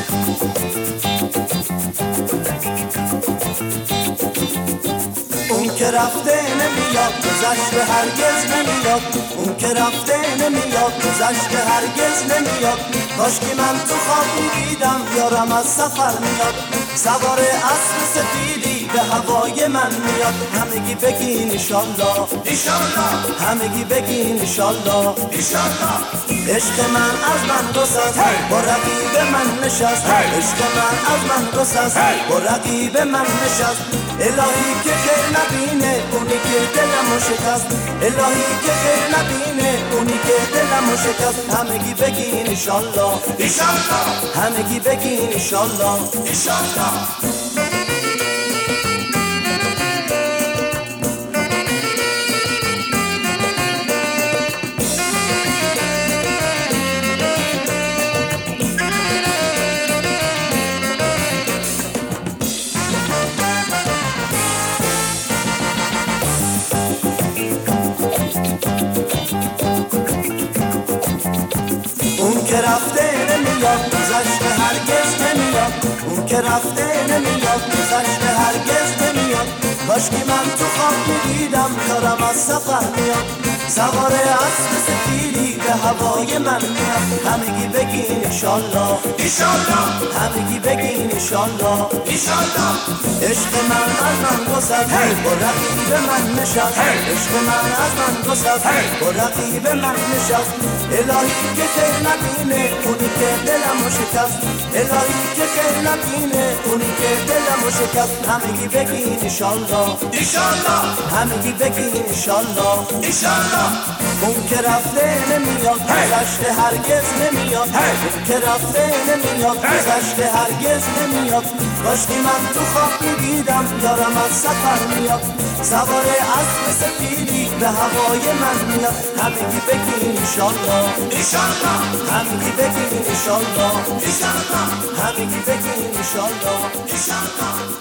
اون که رفته نمیاد گذشته هرگز نمیاد، اون که رفته نمیاد گذشته هرگز نمیاد. کاش که من تو خواب میدیدم یارم از سفر میاد، سوار اسب سفیدی به هوای من میاد. همگی بگین ایشالله ایشالله، همگی بگین ایشالله ایشالله. عشق من از من گسست با رقیب من نشست، عشق من از من گسست با رقیب من نشست. الهی که خیر نبینه اونی که دلمو شکست، الهی که خیر نبینه اونی که دلمو شکست. همگی بگین ایشالله ایشالله، همگی بگین ایشالله ایشالله. اون که رفته نمیاد گذشته هرگز نمیاد، اون که رفته نمیاد گذشته هرگز نمیاد. کاش که من تو خواب میدیدم یارم از سفر میاد، سوار اسب سفیدی به هوای من میاد. همگی بگین ایشالله ایشالله، همگی بگین ایشالله ایشالله. عشق من از من گسست با رقیب من نشست، عشق من از من گسست با رقیب من نشست. الهی که خیر نبینه اونی که دلمو شکست، الهی که خیر نبینه اونی که دلمو شکست. همگی بگین ایشالله ایشالله، همگی بگین ایشالله ایشالله. اون که رفته نمیاد گذشته هرگز نمیاد، اون که رفته نمیاد گذشته هرگز نمیاد. کاش که من تو خواب میدیدم یارم از سفر میاد، سوار اسب سفیدی به هوای من میاد. همگی بگین ایشالله ایشالله، همگی بگین ایشالله ایشالله، همگی بگین ایشالله ایشالله.